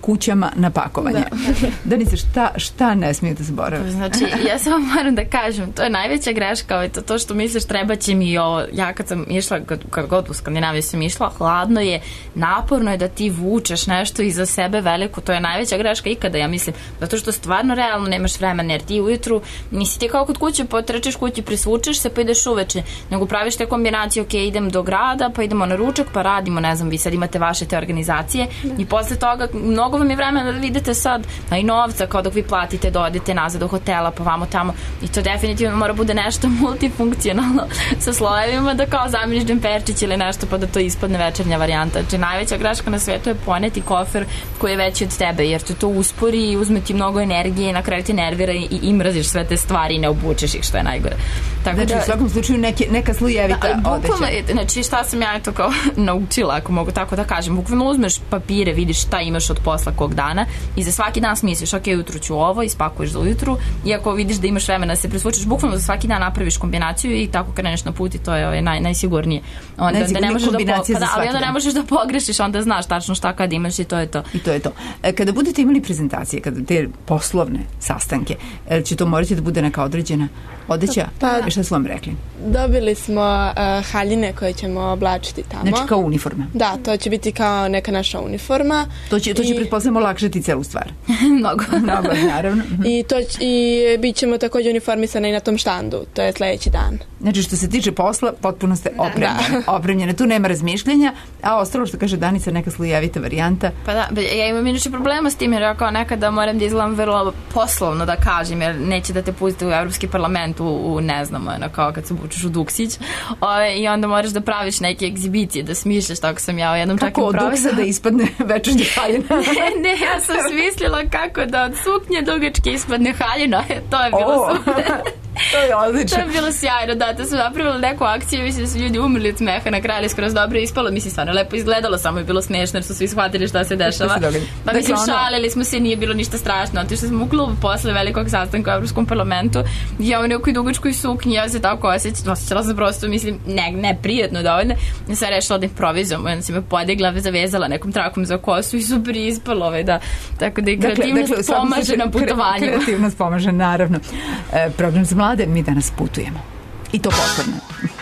Speaker 8: kućama na pakovanje. Da. Danice, šta, šta ne smije da zaboravim?
Speaker 5: Znači, ja samo moram da kažem, to je najveća greška, ovaj, to, to što misliš treba će mi ovo, ja kad sam išla, kad, kad god u Skandinaviju sam išla, hladno je, naporno je da ti vučeš nešto iza sebe veliko, to je najveća greška ikada, ja mislim, zato što stvarno realno nemaš vremena, jer ti ujutru nisi ti kao kod kuće, potrčeš kući, prisvučeš se pa ideš uveče, nego praviš te kombinacije, ok, idem do grada, pa idemo na ručak, pa radimo, ne znam, vi sad imate vaše te organizacije i posle toga mnogo vam je vremena da vidite sad, a i novca kao dok vi platite da odete nazad do hotela, pa vamo tamo i to definitivno mora bude nešto multifunkcionalno sa slojevima da kao zameniš džemperčić ili nešto pa da to ispadne večernja varijanta. Znači najveća greška na svetu je poneti kofer koji je veći od tebe, jer te to uspori i uzme ti mnogo energije i na kraju ti nervira i, i mraziš sve te stvari i ne obučeš ih, što je najgore. Tako
Speaker 8: znači
Speaker 5: da,
Speaker 8: u svakom slučaju neke, neka slojevita
Speaker 5: da,
Speaker 8: odeća.
Speaker 5: Znači šta sam ja to kao naučila, ako mogu tako da kažem, bukvalno uzmeš papire, vidiš šta imaš od posla kog dana i za svaki dan smisliš, ok, jutru ću ovo, ispakuješ za ujutru i ako vidiš da imaš vremena da se presvučeš, bukvalno za svaki dan napraviš kombinaciju i tako kreneš na put i to je ovaj, naj, najsigurnije. Onda, onda ne možeš da, po, pa da, ali onda ne možeš da pogrešiš, onda znaš tačno šta kad imaš i to je to.
Speaker 8: I to je to. Kada budete imali prezentacije, kada te poslovne sastanke, će to morati da bude neka određena odeća? Pa, šta su vam rekli?
Speaker 10: Dobili smo uh, haljine koje ćemo oblačiti tamo.
Speaker 8: Znači kao uniforma?
Speaker 10: Da, to će biti kao neka naša uniforma.
Speaker 8: To će, to će I... pretpostavljamo olakšati celu stvar.
Speaker 5: Mnogo.
Speaker 8: Mnogo, naravno.
Speaker 10: I, to će, i bit ćemo također uniformisane i na tom štandu. To je sledeći dan.
Speaker 8: Znači što se tiče posla, potpuno ste opremljene. Da. opremljene. Tu nema razmišljenja, a ostalo što kaže Danica, neka slojevita varijanta.
Speaker 5: Pa da, ja imam inače problema s tim, jer ja kao nekada moram da izgledam vrlo poslovno da kažem, jer neće da te pustite u Evropski parlament u, u ne znam, ono, kao kad se bučeš u Duksić. Ove, i onda moraš da praviš neke egzibicije, da smišljaš, tako sam ja u jednom čak i
Speaker 8: Kako od Duksa da ispadne večernja haljina?
Speaker 5: ne, ne, ja sam smislila kako da od suknje dugačke ispadne haljina. To je bilo oh. super.
Speaker 8: To je odlično.
Speaker 5: To je bilo sjajno, da, to sam napravila neku akciju, mislim da su ljudi umrli od smeha, na kraju skroz dobro ispalo, mislim stvarno lepo izgledalo, samo je bilo smiješno jer su svi shvatili šta se dešava.
Speaker 8: Se
Speaker 5: pa mislim ono... šalili smo se, nije bilo ništa strašno, otišli smo u klub posle velikog sastanka u Evropskom parlamentu, ja u nekoj dugačkoj suknji, ja se tako osjećala, osjećala sam prosto, mislim, ne, ne prijetno dovoljno, ja sam rešila da improvizujemo, onda sam me podigla, zavezala nekom trakom za kosu i super ispalo, ovaj, da, tako da i kreativnost dakle, dakle, pomaže na putovanju.
Speaker 8: Kreativnost pomaže, naravno. E, program za mlade, mi danas putujemo. I to posebno.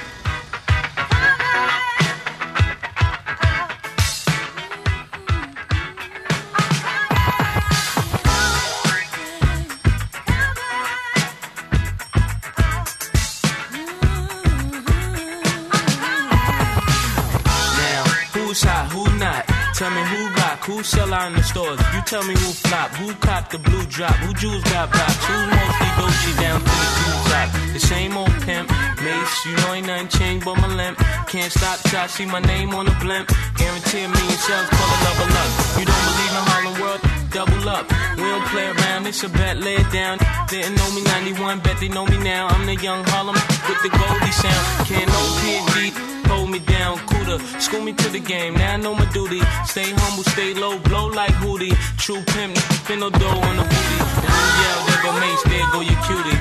Speaker 13: Tell me who rock, who sell out in the stores. You tell me who flop, who cop the blue drop, who jewels got pops, who's mostly Gucci down to the blue top. The same old pimp, Mace, you know ain't nothing changed but my limp. Can't stop till I see my name on the blimp. Guarantee a million shells, call it level up. You don't believe in Harlem World? Double up. We don't play around, it's a bet, lay it down. Didn't know me ninety-one, bet they know me now. I'm the young Harlem with the Goldie sound. Can't no P and D. Hold me down, cooler, school me to the game, now I know my duty. Stay humble, stay low, blow like Hootie. True pimp, spin no dough on the booty. And when you yell, there go Mace, there go your cutie.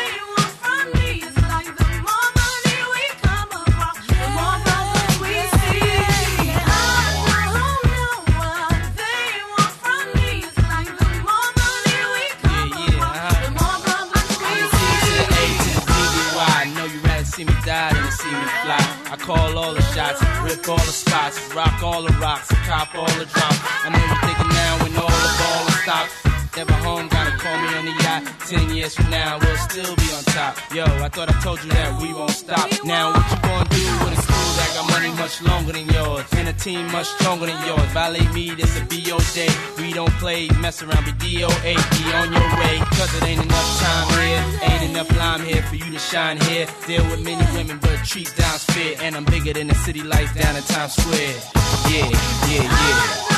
Speaker 13: See me die than to see me fly. I call all the shots, rip all the spots, rock all the rocks, cop all the drops. I know you're thinking now when all the ball is stopped. Never home, gotta call me on the yacht. Ten years from now, we'll still be on top. Yo, I thought I told you that we won't stop. Now what you gonna do with a school that got money much longer than yours and a team much stronger than yours? Violate me, this a B O J. We don't play, mess around, be D O A. Be on your way, cause it ain't enough time here. Ain't enough lime here for you to shine here. Deal with many women, but treat down's fair. And I'm bigger than the city lights down in Times Square. Yeah, yeah, yeah.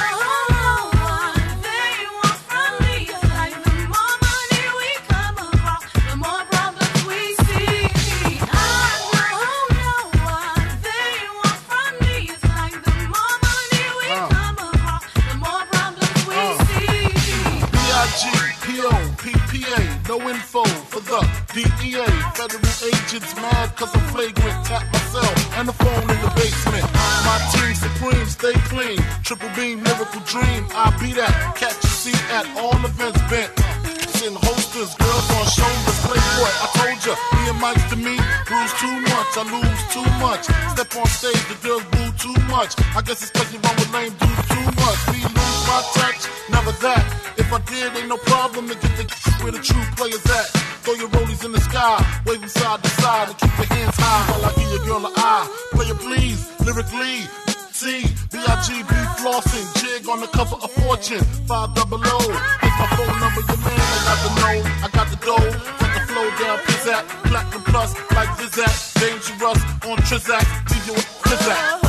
Speaker 14: No info for the D E A. Federal agents mad cause I'm flagrant. Tap myself and the phone in the basement. My team supreme, stay clean. Triple beam, lyrical dream. I be that. Catch a seat at all events bent. In holsters, girls on shoulders, playboy. I told ya, me and Mike's to me, bruise too much, I lose too much. Step on stage, the girls boo too much. I guess it's cause you run with lame dudes too much. Me lose my touch, never that. If I did, ain't no problem to get the where the true players at. Throw your rollies in the sky, wave them side to side, and keep your hands high while I give your girl an eye. Player please, lyrically. C, B I G B flossing, jig on the cover of Fortune, five double O. It's my phone number, your man, I got the know, I got the dough, got the flow down, pizzazz, platinum plus, like Zizak, dangerous on Trizak, D J with Trizak.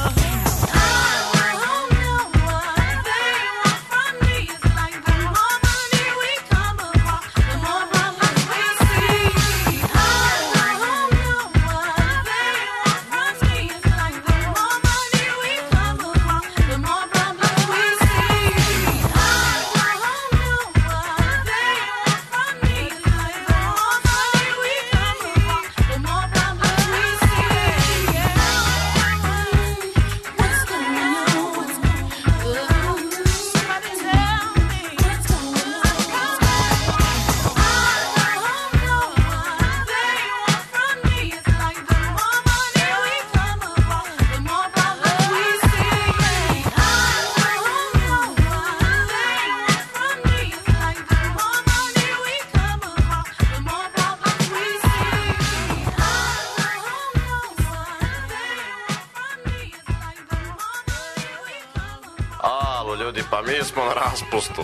Speaker 7: Ljudi, pa mi smo na raspustu.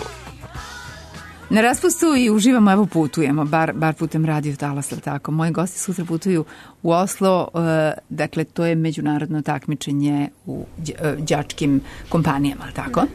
Speaker 8: Na raspustu i uživamo, evo putujemo, bar, bar putem radio talasa, tako. Moji gosti sutra putuju u Oslo, uh, dakle to je međunarodno takmičenje u đačkim kompanijama, tako? Uh,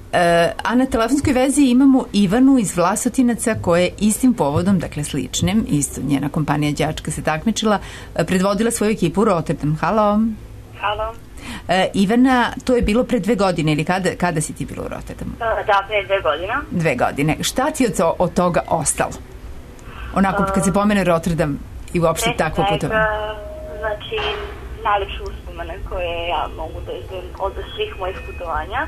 Speaker 8: a na telefonskoj vezi imamo Ivanu iz Vlasotinaca koja je istim povodom, dakle sličnim, isto njena kompanija đačka se takmičila, predvodila svoju ekipu u Rotterdam. Halo.
Speaker 15: Halo.
Speaker 8: Uh, Ivana, to je bilo pre dve godine ili kada, kada si ti bila u Rotterdamu?
Speaker 15: Da, pre dve godine.
Speaker 8: Dve godine. Šta ti od, to, od toga ostalo? Onako, kad se pomene Rotterdam i uopšte takvo putovanje.
Speaker 15: Znači, najlepše uspomene koje ja mogu da izvijem od svih mojih putovanja.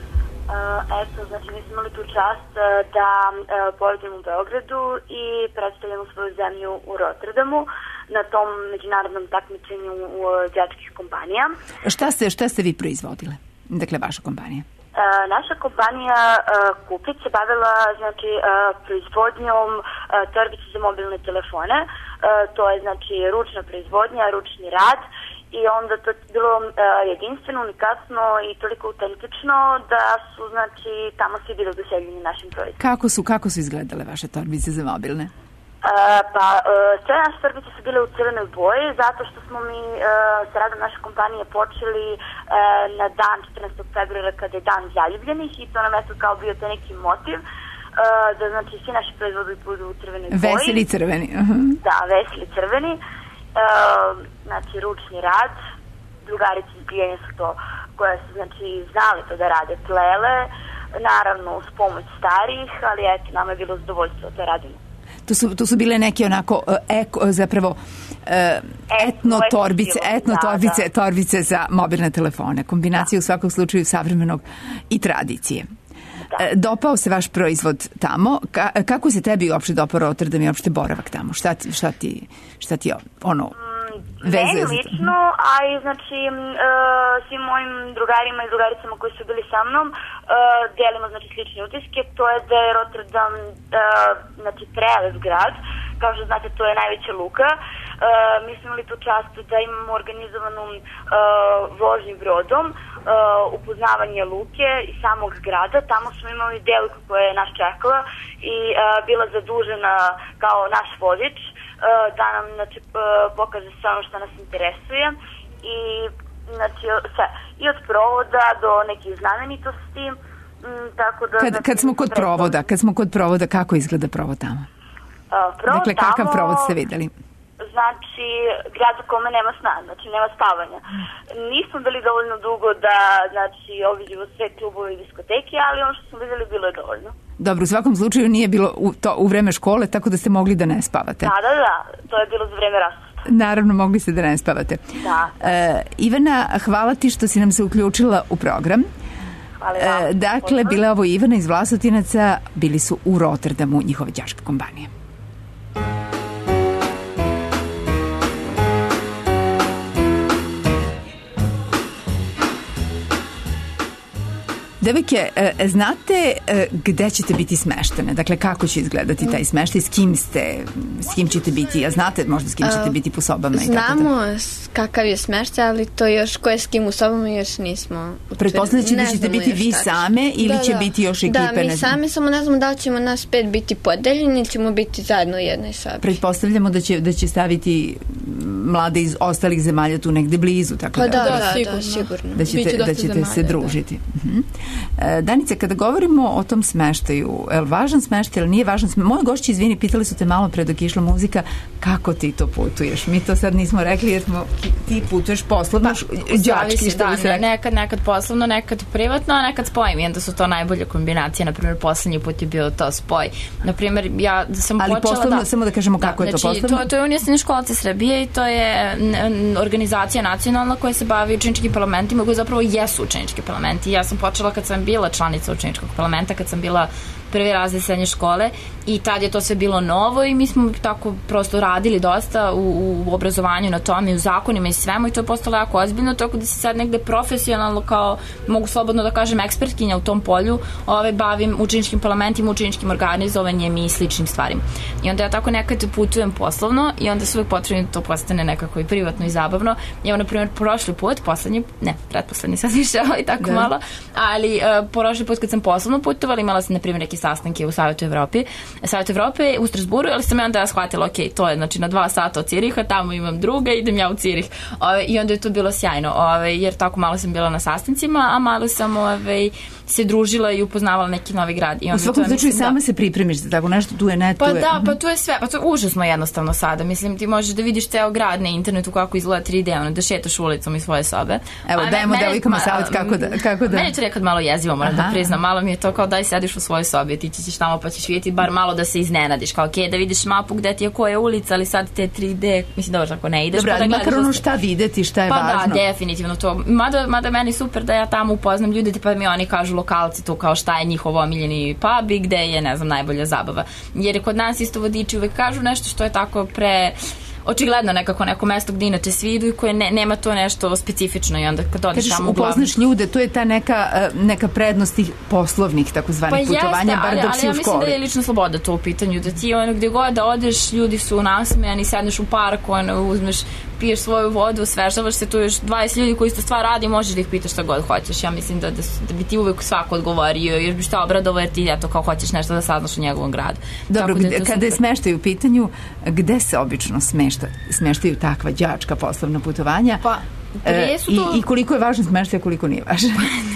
Speaker 15: Uh, eto, znači, mi smo imali tu čast uh, da uh, povedemo u Beogradu i predstavljamo svoju zemlju u Rotterdamu na tom međunarodnom takmičenju u đačkih kompanija.
Speaker 8: Šta ste, šta ste vi proizvodile? Dakle, vaša kompanija?
Speaker 15: Uh, naša kompanija uh, Kupit se bavila znači, uh, proizvodnjom uh, torbice za mobilne telefone. Uh, to je znači ručna proizvodnja, ručni rad i onda to bilo uh, jedinstveno, unikatno i toliko autentično da su znači tamo svi bili oduševljeni našim proizvodima.
Speaker 8: Kako su, kako su izgledale vaše torbice za mobilne?
Speaker 15: Uh, pa, uh, sve naše torbice su bile u crvenoj boji, zato što smo mi uh, sa radom naše kompanije počeli uh, na dan četrnaestog februara kada je dan zaljubljenih i to nam je kao bio to neki motiv uh, da znači svi naši proizvodi budu u crvenoj boji.
Speaker 8: Veseli crveni. Uh-huh.
Speaker 15: Da, veseli crveni. Uh, znači, ručni rad, drugarice iz Bijenja su to koje su znači znali to da rade plele, naravno uz pomoć starih, ali eto, nama je bilo zadovoljstvo da radimo.
Speaker 8: To su, to su bile neke onako uh, eko, zapravo uh, etno torbice, etno torbice, torbice za mobilne telefone. Kombinacija u svakom slučaju savremenog i tradicije. Da. Dopao se vaš proizvod tamo. Ka, kako se tebi uopšte dopao Rotterdam i uopšte boravak tamo? Šta ti, šta ti, šta ti ono vezuje?
Speaker 15: Meni lično, a i znači uh, svim mojim drugarima i drugaricama koji su bili sa mnom uh, delimo znači slične utiske. To je da je Rotterdam uh, znači prelep grad. Kao što znate, to je najveća luka. Uh, mi smo imali tu čast da imamo organizovanu uh, vožnju brodom, uh, upoznavanje luke i samog grada. Tamo smo imali devojku koja je nas čekala i uh, bila zadužena kao naš vodič uh, da nam znači, uh, pokaže sve ono što nas interesuje i znači sve. I od provoda do nekih znamenitosti. Mm, tako da,
Speaker 8: kad,
Speaker 15: znači,
Speaker 8: kad smo kod provoda, kad smo kod provoda, kako izgleda provod tamo?
Speaker 15: Uh,
Speaker 8: dakle,
Speaker 15: tamo,
Speaker 8: kakav provod ste videli?
Speaker 15: Znači, grad u kome nema sna, znači nema spavanja. Nismo bili dovoljno dugo da, znači, obiđemo sve klubove i diskoteke, ali ono što smo videli bilo je dovoljno.
Speaker 8: Dobro, u svakom slučaju nije bilo u, to, u vreme škole, tako da ste mogli da ne spavate.
Speaker 15: Da, da, da, to je bilo za vreme raspusta.
Speaker 8: Naravno, mogli ste da ne spavate.
Speaker 15: Da.
Speaker 8: E, Ivana, hvala ti što si nam se uključila u program.
Speaker 15: Hvala vam.
Speaker 8: E, dakle, bila je ovo Ivana iz Vlasotinaca, bili su u Rotterdamu, njihove đačke kompanije. Devojke, e, znate e, gde ćete biti smeštene? Dakle, kako će izgledati taj smeštaj? S kim ste? S kim ćete biti? A znate možda s kim ćete biti po sobama?
Speaker 6: Znamo kakav je smeštaj, ali to još ko je s kim u sobama još nismo...
Speaker 8: Pretpostavljate da ćete biti vi same ili
Speaker 6: da,
Speaker 8: će
Speaker 6: da.
Speaker 8: biti još ekipe?
Speaker 6: Da, mi same, samo ne znamo da li ćemo nas pet biti podeljeni ili ćemo biti zajedno u jednoj sobi.
Speaker 8: Pretpostavljamo da će, da će staviti mlade iz ostalih zemalja tu negde blizu. Tako
Speaker 6: pa
Speaker 8: da,
Speaker 6: da,
Speaker 8: da,
Speaker 6: da,
Speaker 10: sigurno.
Speaker 6: da, sigurno.
Speaker 8: Da ćete, da ćete zemalja, se družiti. Da. Uh-huh. Danice, kada govorimo o tom smeštaju, je li važan smeštaj ili nije važan smeštaj? Moji gošći, izvini, pitali su te malo pre dok je išla muzika, kako ti to putuješ? Mi to sad nismo rekli jer smo, ti putuješ poslovno,
Speaker 5: pa,
Speaker 8: đački, što
Speaker 5: da,
Speaker 8: bi se rekli.
Speaker 5: Nekad, nekad poslovno, nekad privatno, a nekad spojim. I onda su to najbolje kombinacije. Naprimjer, poslednji put je bio to spoj. Naprimjer, ja sam
Speaker 8: Ali
Speaker 5: počela...
Speaker 8: poslovno,
Speaker 5: da,
Speaker 8: samo da kažemo kako
Speaker 5: da,
Speaker 8: je to
Speaker 5: znači,
Speaker 8: poslovno?
Speaker 5: To, to je Unija srednjoškolaca Srbije i to je n, organizacija nacionalna koja se bavi učeničkim parlamentima, koji zapravo jesu učenički parlamenti. Ja sam počela kad sam bila članica učeničkog parlamenta, kad sam bila prvi razred srednje škole i tad je to sve bilo novo i mi smo tako prosto radili dosta u, u obrazovanju na tome i u zakonima i svemu i to je postalo jako ozbiljno, tako da se sad negde profesionalno, kao mogu slobodno da kažem ekspertkinja u tom polju, ove, bavim učeničkim parlamentima, učeničkim organizovanjem i sličnim stvarima. I onda ja tako nekad putujem poslovno i onda se uvek potrebno to postane nekako i privatno i zabavno. Evo, na primjer, prošli put, poslednji, ne, pretposlednji sad više, ali tako da. malo, ali uh, prošli put kad sam poslovno putovala, imala sam, na primjer, neki sastanke u Savjetu Evrope, Savjetu Evrope u Strasburu, ali sam ja onda shvatila, ok, to je znači na dva sata od Ciriha, tamo imam druga, idem ja u Cirih. Ove, I onda je to bilo sjajno, ove, jer tako malo sam bila na sastancima, a malo sam ove, se družila i upoznavala neki novi grad. I
Speaker 8: u svakom slučaju sama da. se pripremiš za tako nešto, tu je net,
Speaker 5: pa
Speaker 8: tu je...
Speaker 5: da, pa tu je sve, pa to je užasno jednostavno sada. Mislim, ti možeš da vidiš ceo grad na internetu kako izgleda tri D, ono, da šetaš ulicom iz svoje sobe.
Speaker 8: Evo, a dajemo devojkama savjet kako da... Kako da...
Speaker 5: Meni će nekad malo jezivo, moram Aha. da priznam, malo mi je to kao daj sediš u svojoj sobi, ti ćeš tamo pa ćeš vidjeti bar malo da se iznenadiš, kao okej, okay, da vidiš mapu gde ti je koja ulica, ali sad te tri D, mislim, dobro, ako ne ideš...
Speaker 8: Dobro,
Speaker 5: pa da
Speaker 8: makar ono šta videti, šta je
Speaker 5: pa
Speaker 8: važno.
Speaker 5: Pa da, definitivno to. Mada, mada meni super da ja tamo upoznam ljude, pa mi oni kažu lokalci tu kao šta je njihov omiljeni pub i gde je, ne znam, najbolja zabava. Jer je kod nas isto vodiči uvek kažu nešto što je tako pre... očigledno nekako neko mesto gde inače svi idu i koje ne, nema to nešto specifično i onda kad odeš tamo uglavnom...
Speaker 8: upoznaš ljude, to je ta neka, neka prednost tih poslovnih takozvanih
Speaker 5: pa
Speaker 8: putovanja,
Speaker 5: jeste,
Speaker 8: bar
Speaker 5: ali,
Speaker 8: dok si
Speaker 5: ali
Speaker 8: u školi.
Speaker 5: Ja mislim da je lična sloboda to u pitanju, da ti ono gde god da odeš, ljudi su nasmejani, sedneš u park, ono, uzmeš, piješ svoju vodu, osvežavaš se, tu još dvadeset ljudi koji isto stvar radi, možeš da ih pitaš šta god hoćeš. Ja mislim da, da, da bi ti uvek svako odgovorio, jer bi šta obradovo, jer ti eto kao hoćeš nešto da saznaš u njegovom gradu.
Speaker 8: Dobro,
Speaker 5: da
Speaker 8: je kada super. Je smeštaj u pitanju, gde se obično smešta, smeštaju takva đačka poslovna putovanja?
Speaker 5: Pa,
Speaker 8: E, i, to... I koliko je važno smeštaj, a koliko nije važno?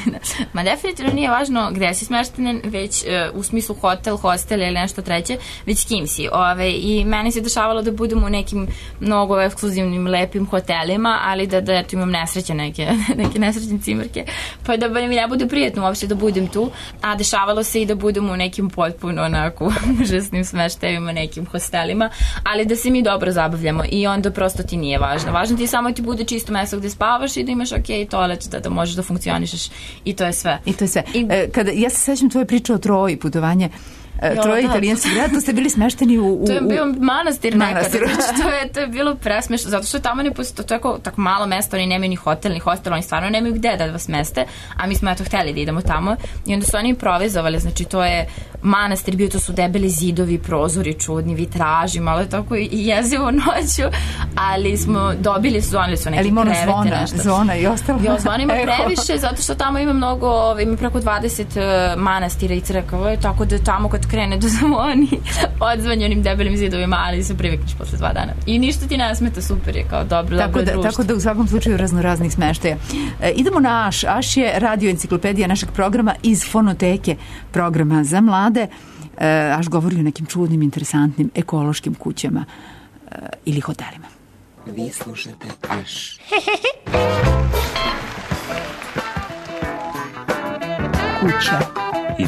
Speaker 5: Ma definitivno nije važno gde si smešten, već uh, u smislu hotel, hostel ili nešto treće, već s kim si. Ove, I meni se dešavalo da budem u nekim mnogo ekskluzivnim, lepim hotelima, ali da, da eto, imam nesreće neke, neke nesrećne cimerke, pa da mi ne bude prijetno uopšte da budem tu, a dešavalo se i da budem u nekim potpuno onako užasnim smeštajima, nekim hostelima, ali da se mi dobro zabavljamo i onda prosto ti nije važno. Važno ti je samo ti bude čisto mesto gde spavaš i da imaš ok toalet, da, da možeš da funkcionišeš i to je sve.
Speaker 8: I to je sve. I, e, kada, ja se sećam tvoje priče o Troji, putovanje Jo, Troje da. Italijanski grad, to ste bili smešteni u... u
Speaker 5: to je bio manastir,
Speaker 8: manastir.
Speaker 5: nekada. Znači, to, je, to je bilo presmešno, zato što tamo ne postoji, to je tako, tako malo mesto, oni nemaju ni hotel, ni hostel, oni stvarno nemaju gde da vas meste, a mi smo eto hteli da idemo tamo i onda su oni improvizovali, znači to je manastir bio, to su debeli zidovi, prozori čudni, vitraži, malo je tako i jezivo noću, ali smo dobili, zvonili su neke krevete,
Speaker 8: zvona,
Speaker 5: nešto.
Speaker 8: Zvona i ostalo.
Speaker 5: Jo, zvona ima previše, zato što tamo ima mnogo, ima preko dvadeset uh, manastira i crkava, tako da tamo kad krene do zvoni odzvanje onim debelim zidovima, ali se privikneš posle dva dana. I ništa ti ne smeta, super je, kao dobro,
Speaker 8: tako
Speaker 5: dobro
Speaker 8: da,
Speaker 5: društvo.
Speaker 8: Tako da u svakom slučaju raznoraznih smeštaja. E, idemo na Aš. Aš je radio enciklopedija našeg programa iz fonoteke programa za mlade. E, Aš govori o nekim čudnim, interesantnim ekološkim kućama e, ili hotelima.
Speaker 16: Vi slušate Aš.
Speaker 8: Kuća
Speaker 16: i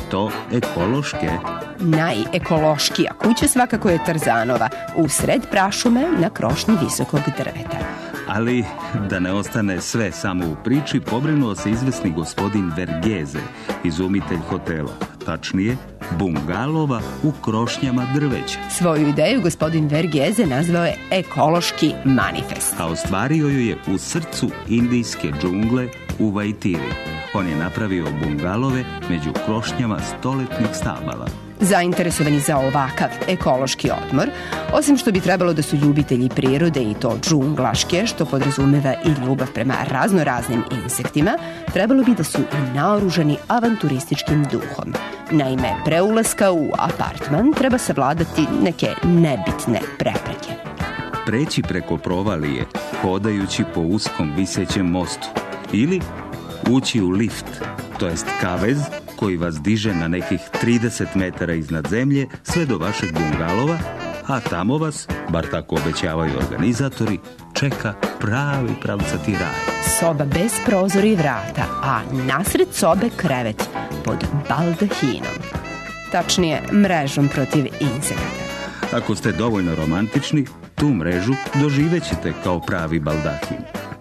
Speaker 17: to ekološke.
Speaker 18: Najekološkija kuća svakako je Tarzanova, usred prašume na krošnji visokog drveta.
Speaker 17: Ali, da ne ostane sve samo u priči, pobrinuo se izvesni gospodin Vergeze, izumitelj hotela, tačnije bungalova u krošnjama drveća.
Speaker 18: Svoju ideju gospodin Vergeze nazvao je ekološki manifest.
Speaker 17: A ostvario ju je u srcu indijske džungle u Vaitiri. On je napravio bungalove među krošnjama stoletnih stabala.
Speaker 18: Zainteresovani za ovakav ekološki odmor, osim što bi trebalo da su ljubitelji prirode i to džunglaške, što podrazumeva i ljubav prema raznoraznim insektima, trebalo bi da su i naoružani avanturističkim duhom. Naime, pre ulaska u apartman treba savladati neke nebitne prepreke.
Speaker 17: Preći preko provalije, hodajući po uskom visećem mostu, ili ući u lift, to jest kavez, koji vas diže na nekih trideset metara iznad zemlje sve do vašeg bungalova, a tamo vas, bar tako obećavaju organizatori, čeka pravi pravcati raj.
Speaker 18: Soba bez prozora i vrata, a nasred sobe krevet pod baldahinom. Tačnije, mrežom protiv insekata.
Speaker 17: Ako ste dovoljno romantični, tu mrežu doživećete kao pravi baldahin.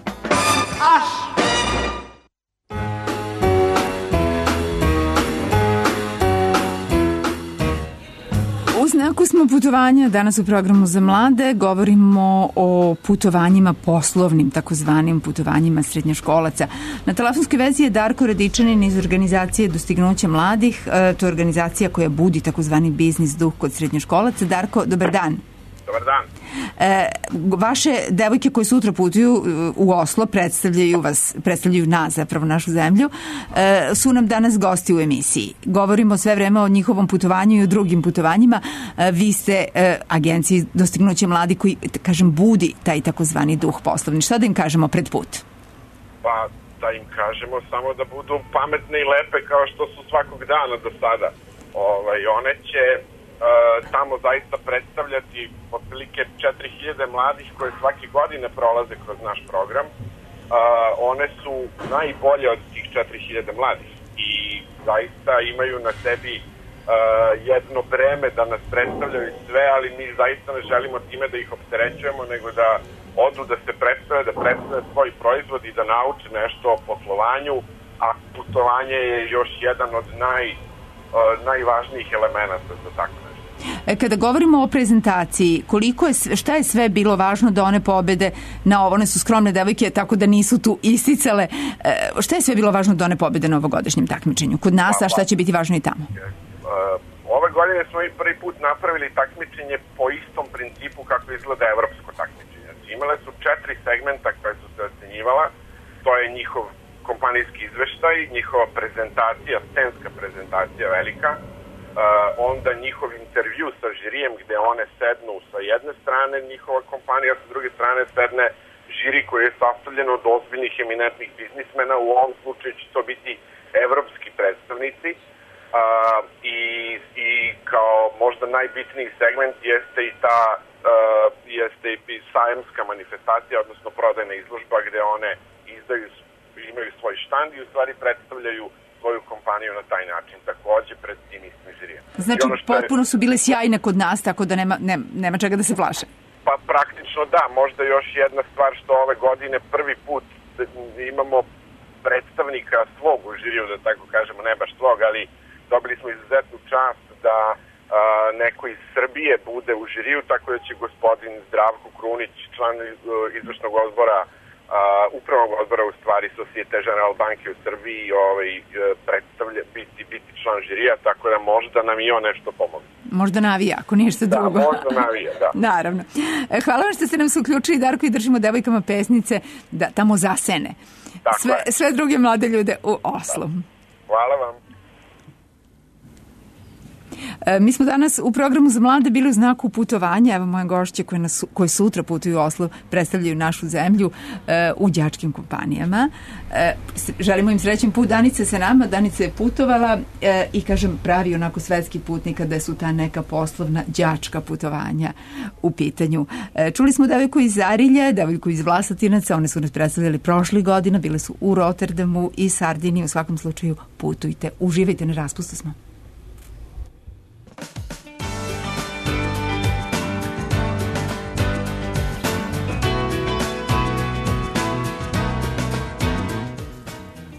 Speaker 8: U znaku smo putovanja, danas u programu za mlade govorimo o putovanjima poslovnim, takozvanim putovanjima srednjoškolaca. Na telefonskoj vezi je Darko Radičanin iz organizacije Dostignuće mladih, to je organizacija koja budi takozvani biznis duh kod srednjoškolaca. Darko, dobar dan.
Speaker 19: Dobar dan.
Speaker 8: E, vaše devojke koje sutra putuju u Oslo predstavljaju vas, predstavljaju nas, zapravo našu zemlju, e, su nam danas gosti u emisiji. Govorimo sve vreme o njihovom putovanju i o drugim putovanjima. E, vi ste e, agenciji Dostignuće mladi koji, kažem, budi taj takozvani duh poslovni. Šta da im kažemo pred put?
Speaker 19: Pa da im kažemo samo da budu pametne i lepe kao što su svakog dana do sada. Ovaj, one će Uh, tamo zaista predstavljati otprilike četiri hiljade mladih koje svake godine prolaze kroz naš program. Uh, one su najbolje od tih četiri hiljade mladih i zaista imaju na sebi uh, jedno breme da nas predstavljaju sve, ali mi zaista ne želimo time da ih opterećujemo, nego da odu da se predstave, da predstave svoj proizvod i da nauče nešto o poslovanju, a putovanje je još jedan od naj najvažnijih elemenata za tako nešto.
Speaker 8: Kada govorimo o prezentaciji, koliko je, šta je sve bilo važno da one pobede na ovo? One su skromne devojke, tako da nisu tu isticale. Šta je sve bilo važno da one pobede na ovogodišnjem takmičenju? Kod nas, a šta će biti važno i tamo?
Speaker 19: Ove godine smo i prvi put napravili takmičenje po istom principu kako izgleda evropsko takmičenje. Imale su četiri segmenta koje su se ocenjivala. To je njihov kompanijski izveštaj, njihova prezentacija, scenska prezentacija velika, uh, onda njihov intervju sa žirijem gde one sednu sa jedne strane njihova kompanija, sa druge strane sedne žiri koji je sastavljen od ozbiljnih eminentnih biznismena, u ovom slučaju će to biti evropski predstavnici uh, i, i kao možda najbitniji segment jeste i ta uh, jeste i sajamska manifestacija, odnosno prodajna izložba gde one izdaju imaju svoj štand i u stvari predstavljaju svoju kompaniju na taj način, takođe pred tim istim žirijem.
Speaker 8: Znači, ono potpuno su bile sjajne kod nas, tako da nema, nema, nema čega da se plaše.
Speaker 19: Pa praktično da, možda još jedna stvar što ove godine prvi put imamo predstavnika svog u žiriju, da tako kažemo, ne baš svog, ali dobili smo izuzetnu čast da a, neko iz Srbije bude u žiriju, tako da će gospodin Zdravko Krunić, član izvršnog odbora Uh, upravnog odbora u stvari Societe General banke u Srbiji ovaj, predstavlja biti, biti član žirija, tako da možda nam i on nešto pomogne.
Speaker 8: Možda navija, ako ništa drugo.
Speaker 19: Da, možda navija, da.
Speaker 8: Naravno. Hvala vam što ste nam se uključili, Darko, i držimo devojkama pesnice da tamo zasene. Sve, sve druge mlade ljude u Oslu.
Speaker 19: Hvala vam.
Speaker 8: E, mi smo danas u programu za mlade bili u znaku putovanja. Evo moje gošće koje, nas, koje sutra putuju u Oslo predstavljaju našu zemlju e, u đačkim kompanijama. E, želimo im srećen put. Danica se nama, Danica je putovala e, i kažem pravi onako svetski putnik kada su ta neka poslovna đačka putovanja u pitanju. E, čuli smo devojku iz Arilje, devojku iz Vlasatinaca, one su nas predstavljali prošle godine, bile su u Rotterdamu i Sardiniji. U svakom slučaju putujte, uživajte, na raspustu smo.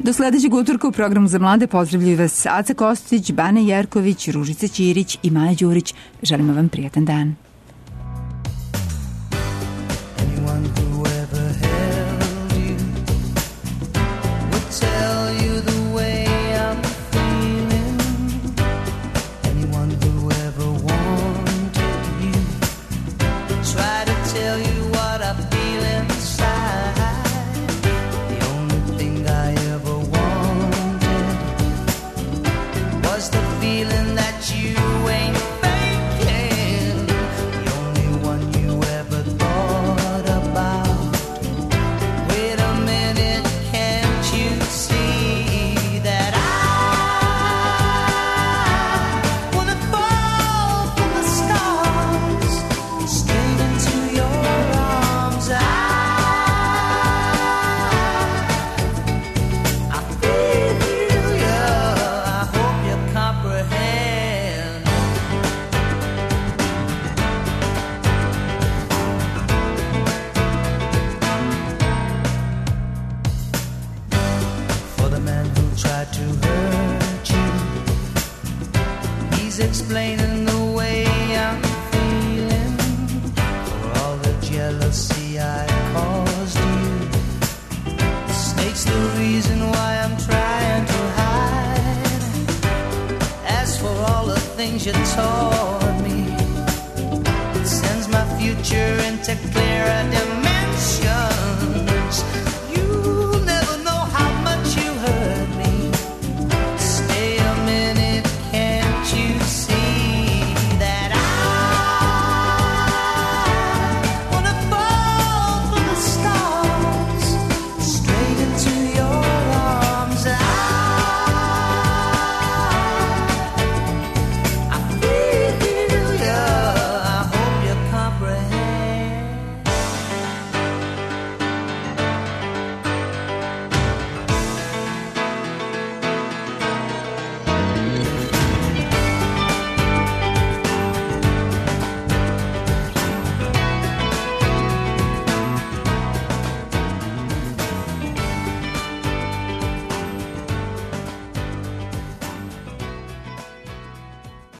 Speaker 8: Do sledećeg utorka u programu za mlade pozdravljaju vas Aca Kostić, Bane Jerković, Ružica Ćirić i Maja Đurić. Želimo vam prijatan dan.
Speaker 20: Explaining the way I'm feeling for all the jealousy I caused you. The snake's the reason why I'm trying to hide. As for all the things you taught me, it sends my future into clearer dimensions.